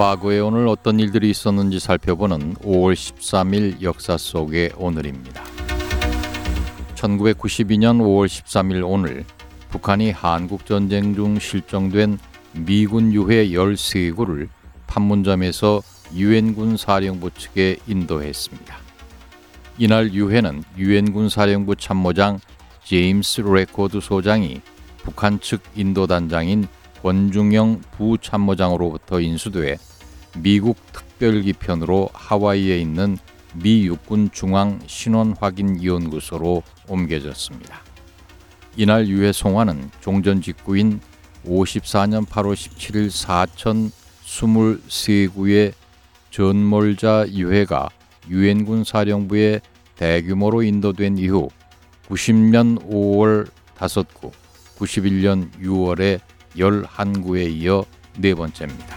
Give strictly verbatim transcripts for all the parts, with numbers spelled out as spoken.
과거에 오늘 어떤 일들이 있었는지 살펴보는 오월 십삼일 역사 속의 오늘입니다. 천구백구십이년 오월 십삼일 오늘 북한이 한국전쟁 중 실종된 미군 유해 열세 구를 판문점에서 유엔군 사령부 측에 인도했습니다. 이날 유해는 유엔군 사령부 참모장 제임스 레코드 소장이 북한 측 인도단장인 권중영 부참모장으로부터 인수돼 미국 특별기편으로 하와이에 있는 미 육군 중앙 신원확인연구소로 옮겨졌습니다. 이날 유해 송환은 종전 직후인 오십사년 팔월 십칠일 사천 이십삼 구의 전몰자 유해가 유엔군 사령부에 대규모로 인도된 이후 구십년 오월 다섯 구, 구십일년 유월에 열한 구에 이어 네 번째입니다.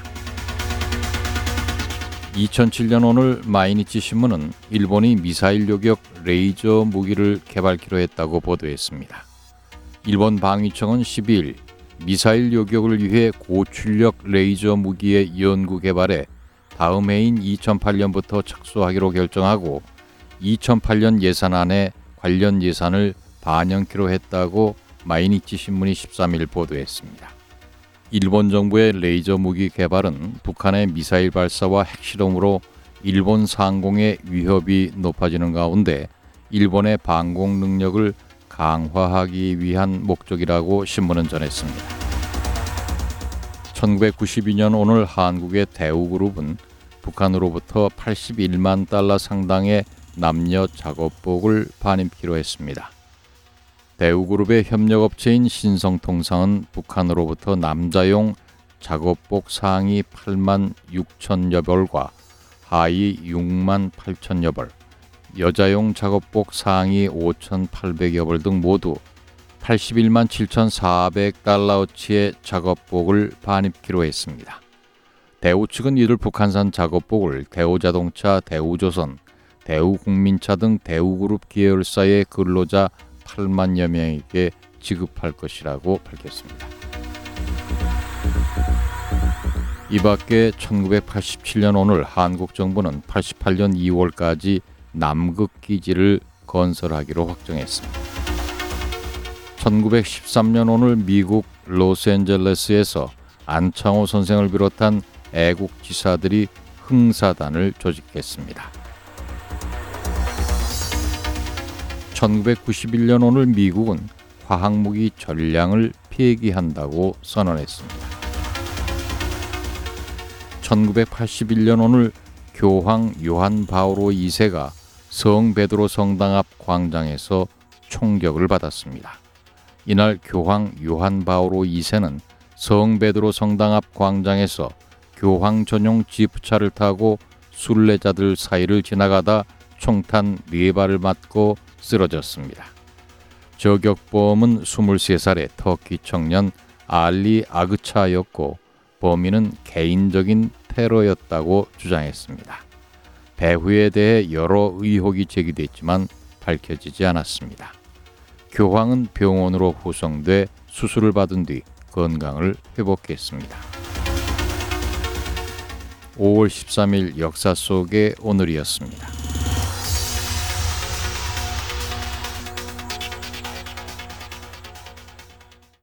이천칠년 오늘 마이니치 신문은 일본이 미사일 요격 레이저 무기를 개발키로 했다고 보도했습니다. 일본 방위청은 십이일 미사일 요격을 위해 고출력 레이저 무기의 연구 개발에 다음 해인 이천팔년부터 착수하기로 결정하고 이천팔년 예산안에 관련 예산을 반영키로 했다고 마이니치 신문이 십삼일 보도했습니다. 일본 정부의 레이저 무기 개발은 북한의 미사일 발사와 핵실험으로 일본 상공의 위협이 높아지는 가운데 일본의 방공 능력을 강화하기 위한 목적이라고 신문은 전했습니다. 천구백구십이년 오늘 한국의 대우그룹은 북한으로부터 팔십일만 달러 상당의 남녀 작업복을 반입키로 했습니다. 대우그룹의 협력업체인 신성통상은 북한으로부터 남자용 작업복 상의 팔만 육천여 벌과 하의 육만 팔천여 벌, 여자용 작업복 상의 오천팔백여 벌 등 모두 팔십일만 칠천사백 달러어치의 작업복을 반입키로 했습니다. 대우 측은 이들 북한산 작업복을 대우자동차, 대우조선, 대우국민차 등 대우그룹 계열사의 근로자 팔만여 명에게 지급할 것이라고 밝혔습니다. 이 밖에 천구백팔십칠년 오늘 한국 정부는 팔십팔년 이월까지 남극기지를 건설하기로 확정했습니다. 천구백십삼년 오늘 미국 로스앤젤레스에서 안창호 선생을 비롯한 애국 지사들이 흥사단을 조직했습니다. 천구백구십일년 오늘 미국은 화학무기 전량을 폐기한다고 선언했습니다. 천구백팔십일년 오늘 교황 요한 바오로 이세가 성 베드로 성당 앞 광장에서 총격을 받았습니다. 이날 교황 요한 바오로 이세는 성 베드로 성당 앞 광장에서 교황 전용 지프차를 타고 순례자들 사이를 지나가다 총탄 네 발을 맞고 쓰러졌습니다. 저격범은 스물세 살의 터키 청년 알리 아그차였고 범인은 개인적인 테러였다고 주장했습니다. 배후에 대해 여러 의혹이 제기됐지만 밝혀지지 않았습니다. 교황은 병원으로 후송돼 수술을 받은 뒤 건강을 회복했습니다. 오월 십삼일 역사 속의 오늘이었습니다.